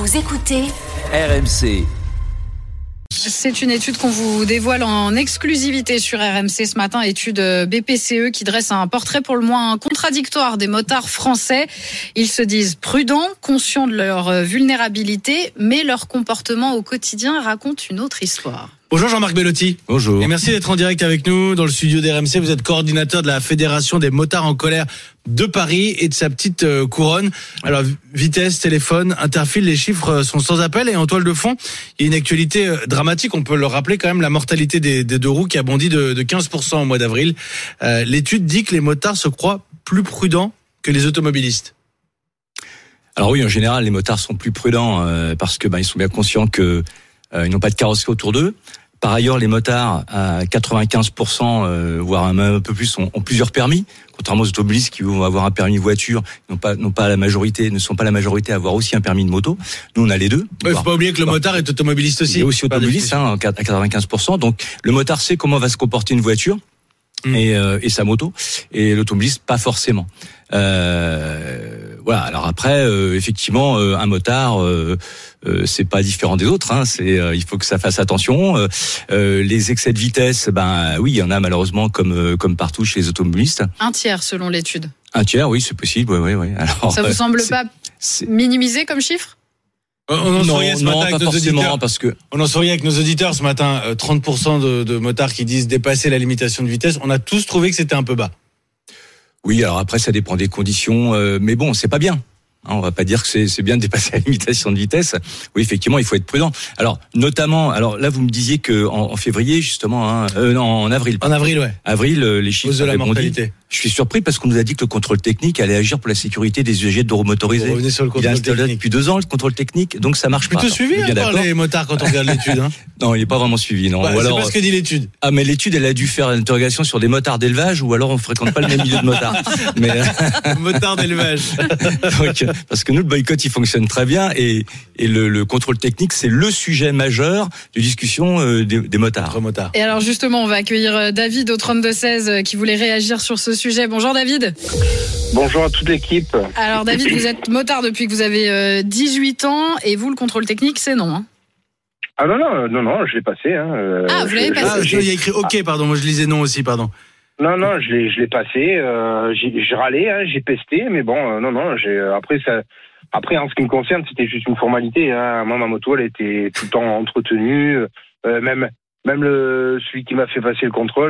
Vous écoutez RMC. C'est une étude qu'on vous dévoile en exclusivité sur RMC ce matin, étude BPCE qui dresse un portrait pour le moins contradictoire des motards français. Ils se disent prudents, conscients de leur vulnérabilité, mais leur comportement au quotidien raconte une autre histoire. Bonjour Jean-Marc Bellotti. Bonjour. Et merci d'être en direct avec nous dans le studio d'RMC. Vous êtes coordinateur de la Fédération des motards en colère de Paris et de sa petite couronne. Alors, vitesse, téléphone, interfile, les chiffres sont sans appel. Et en toile de fond, il y a une actualité dramatique. On peut le rappeler quand même, la mortalité des deux roues qui a bondi de 15% au mois d'avril. L'étude dit que les motards se croient plus prudents que les automobilistes. Alors oui, en général, les motards sont plus prudents parce que ils sont bien conscients que ils n'ont pas de carrosserie autour d'eux. Par ailleurs, les motards, à 95%, voire un peu plus, ont plusieurs permis. Contrairement aux automobilistes qui vont avoir un permis de voiture, ne sont pas la majorité à avoir aussi un permis de moto. Nous, on a les deux. Il faut pas oublier que le motard est automobiliste aussi. Il est aussi automobiliste, à 95%. Donc, le motard sait comment va se comporter une voiture et sa moto. Et l'automobiliste, pas forcément. Voilà. Alors après, effectivement, un motard, c'est pas différent des autres. Il faut que ça fasse attention. Les excès de vitesse, oui, il y en a malheureusement comme partout chez les automobilistes. Un tiers selon l'étude. Un tiers, oui, c'est possible. Oui. Alors, ça vous semble pas minimisé comme chiffre? On en souriait ce matin avec nos auditeurs. Parce que on en souriait avec nos auditeurs ce matin. 30% de motards qui disent dépasser la limitation de vitesse. On a tous trouvé que c'était un peu bas. Oui, alors après ça dépend des conditions, mais bon, c'est pas bien. On va pas dire que c'est bien de dépasser la limitation de vitesse. Oui, effectivement, il faut être prudent. Alors, notamment, là, vous me disiez que en février, justement, en avril. En avril, ouais. Avril, les chiffres de la mortalité. Je suis surpris parce qu'on nous a dit que le contrôle technique allait agir pour la sécurité des usagers de roues motorisées. Vous revenez sur le contrôle il est installé technique depuis 2 ans, le contrôle technique, donc ça marche pas. Plutôt suivi par les motards quand on regarde l'étude. Non, il est pas vraiment suivi, non. Ou alors, c'est pas ce que dit l'étude. Ah, mais l'étude, elle a dû faire une interrogation sur des motards d'élevage, ou alors on fréquente pas le même milieu de motards. Mais motards d'élevage. Donc, parce que nous, le boycott, il fonctionne très bien, et le contrôle technique, c'est le sujet majeur de discussion des motards. Et alors justement, on va accueillir David au 32-16 qui voulait réagir sur ce sujet. Bonjour David. Bonjour à toute l'équipe. Alors David, vous êtes motard depuis que vous avez 18 ans et vous, le contrôle technique, c'est non, hein? Ah non, je l'ai passé. Vous l'avez passé. Il y a écrit OK, pardon, moi je lisais non aussi, pardon. Non, je l'ai passé. J'ai râlé, j'ai pesté, mais bon, Après, en ce qui me concerne, c'était juste une formalité. Moi, ma moto, elle était tout le temps entretenue. Même celui qui m'a fait passer le contrôle,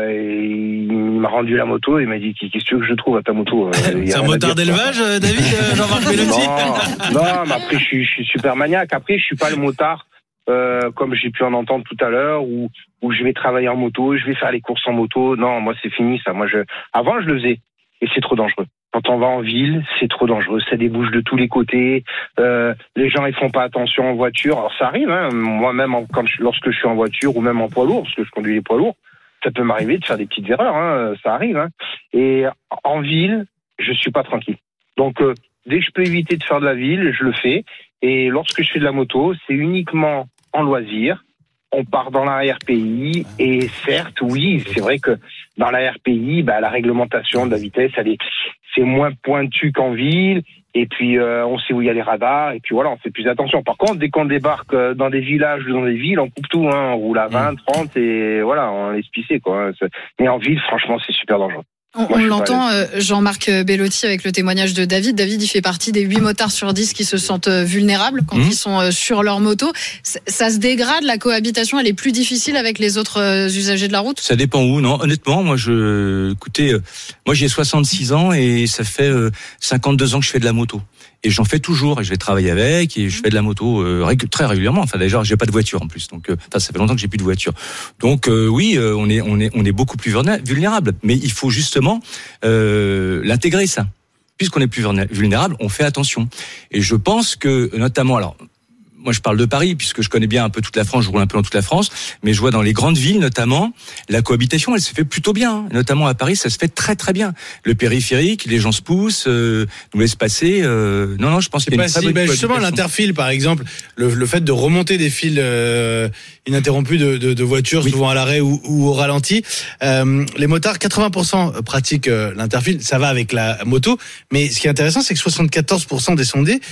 il m'a rendu la moto et il m'a dit qu'est-ce que tu veux que je trouve à ta moto. C'est un motard d'élevage, David, Jean-Marc Bellotti? Non, mais après je suis super maniaque. Après, je suis pas le motard comme j'ai pu en entendre tout à l'heure où je vais travailler en moto, je vais faire les courses en moto. Non, moi c'est fini ça. Avant je le faisais et c'est trop dangereux. Quand on va en ville, c'est trop dangereux. Ça débouche de tous les côtés. Les gens, ils font pas attention en voiture. Alors, ça arrive, moi-même, lorsque je suis en voiture ou même en poids lourd, parce que je conduis les poids lourds, ça peut m'arriver de faire des petites erreurs, ça arrive, Et en ville, je suis pas tranquille. Donc, dès que je peux éviter de faire de la ville, je le fais. Et lorsque je fais de la moto, c'est uniquement en loisir. On part dans la RPI et certes, oui, c'est vrai que dans la RPI, la réglementation de la vitesse, c'est moins pointu qu'en ville. Et puis, on sait où il y a les radars. Et puis voilà, on fait plus attention. Par contre, dès qu'on débarque dans des villages ou dans des villes, on coupe tout. On roule à 20, 30 et voilà, on laisse pisser, quoi. Mais en ville, franchement, c'est super dangereux. On l'entend, Jean-Marc Bellotti, avec le témoignage de David. David, il fait partie des 8 motards sur 10 qui se sentent vulnérables quand ils sont sur leur moto. Ça se dégrade, la cohabitation, elle est plus difficile avec les autres usagers de la route? Ça dépend où, non. Honnêtement, moi j'ai 66 ans et ça fait 52 ans que je fais de la moto. Et j'en fais toujours, et je vais travailler avec, et je fais de la moto très régulièrement. Enfin, déjà, j'ai pas de voiture en plus, donc ça fait longtemps que j'ai plus de voiture. Donc oui, on est beaucoup plus vulnérable, mais il faut justement l'intégrer ça. Puisqu'on est plus vulnérable, on fait attention. Et je pense que notamment, alors moi je parle de Paris puisque je connais bien un peu toute la France, je roule un peu dans toute la France, mais je vois dans les grandes villes notamment, la cohabitation elle se fait plutôt bien, notamment à Paris ça se fait très très bien. Le périphérique, les gens se poussent, nous laissent passer. Non, je pense qu'il y a une très bonne cohabitation. Justement, l'interfile par exemple, le fait de remonter des fils ininterrompus de voitures, oui, souvent à l'arrêt ou au ralenti. Les motards, 80% pratiquent l'interfile, ça va avec la moto, mais ce qui est intéressant, c'est que 74% des sondés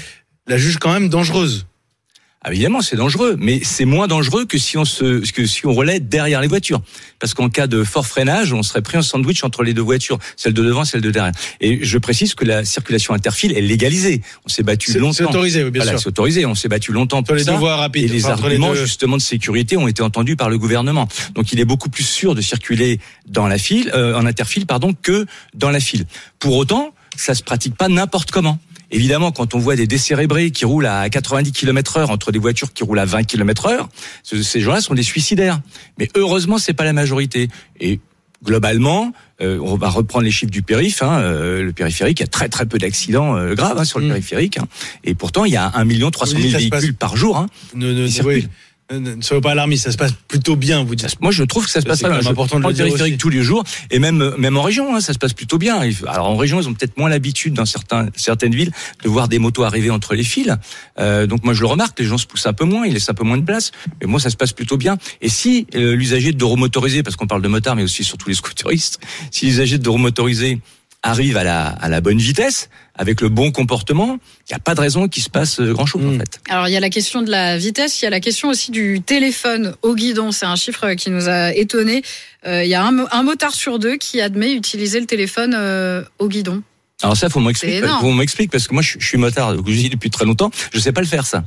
la juge quand même dangereuse. Évidemment, c'est dangereux, mais c'est moins dangereux que si on relaie derrière les voitures. Parce qu'en cas de fort freinage, on serait pris en sandwich entre les deux voitures, celle de devant et celle de derrière. Et je précise que la circulation interfile est légalisée. On s'est battu longtemps. C'est autorisé, oui, bien sûr. C'est autorisé. On s'est battu longtemps pour les ça. deux voies rapides. Et les arguments justement de sécurité ont été entendus par le gouvernement. Donc il est beaucoup plus sûr de circuler dans la file, en interfile, que dans la file. Pour autant, ça se pratique pas n'importe comment. Évidemment, quand on voit des décérébrés qui roulent à 90 km/h entre des voitures qui roulent à 20 km/h, ces gens-là sont des suicidaires. Mais heureusement, c'est pas la majorité. Et globalement, on va reprendre les chiffres du périph'. Le périphérique, il y a très très peu d'accidents graves sur le périphérique. Et pourtant, il y a 1 300 000 véhicules par jour qui circulent. Ne soyez pas alarmistes, ça se passe plutôt bien, vous dites. Moi, je trouve que ça se passe bien. Je prends le périphérique tous les jours, et même en région, ça se passe plutôt bien. Alors en région, ils ont peut-être moins l'habitude dans certaines villes de voir des motos arriver entre les fils. Donc moi, je le remarque, les gens se poussent un peu moins, ils laissent un peu moins de place. Mais moi, ça se passe plutôt bien. Et si l'usager de deux-roues motorisés, parce qu'on parle de motards, mais aussi surtout les scooteristes, si l'usager de deux-roues motorisés arrive à la bonne vitesse, avec le bon comportement, il n'y a pas de raison qu'il se passe grand-chose en fait. Alors il y a la question de la vitesse, il y a la question aussi du téléphone au guidon. C'est un chiffre qui nous a étonnés. Il y a un motard sur 2 qui admet utiliser le téléphone au guidon. Alors ça, faut m'expliquer parce que moi je suis motard depuis très longtemps. Je sais pas le faire ça.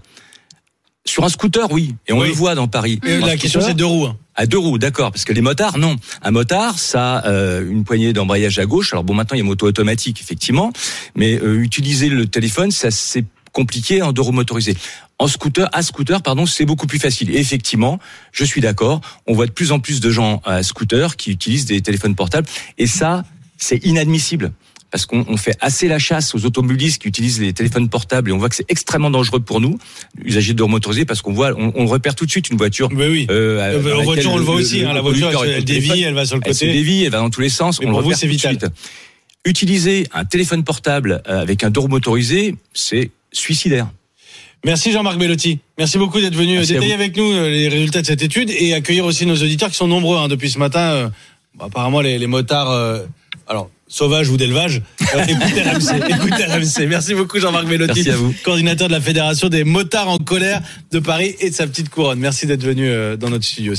Sur un scooter, oui, et on le voit dans Paris. La question, c'est 2 roues. À 2 roues, d'accord, parce que les motards, non. Un motard, ça a une poignée d'embrayage à gauche. Alors bon, maintenant il y a moto automatique, effectivement, mais utiliser le téléphone, ça c'est compliqué en 2 roues motorisées. À scooter, c'est beaucoup plus facile. Et effectivement, je suis d'accord. On voit de plus en plus de gens à scooter qui utilisent des téléphones portables, et ça, c'est inadmissible. Parce qu'on fait assez la chasse aux automobilistes qui utilisent les téléphones portables et on voit que c'est extrêmement dangereux pour nous, usagers de motorisés, parce qu'on repère tout de suite une voiture. Oui. En voiture, on le voit aussi. La voiture, elle dévie, elle va sur le côté. Elle se dévie, elle va dans tous les sens. Mais on le repère tout de suite. Utiliser un téléphone portable avec un deux-roues motorisé, c'est suicidaire. Merci Jean-Marc Bellotti. Merci beaucoup d'être venu détailler avec nous les résultats de cette étude et accueillir aussi nos auditeurs qui sont nombreux depuis ce matin. Apparemment, les motards... sauvage ou d'élevage, écoutez RMC. Merci beaucoup Jean-Marc Bellotti, coordinateur de la Fédération des motards en colère de Paris et de sa petite couronne. Merci d'être venu dans notre studio.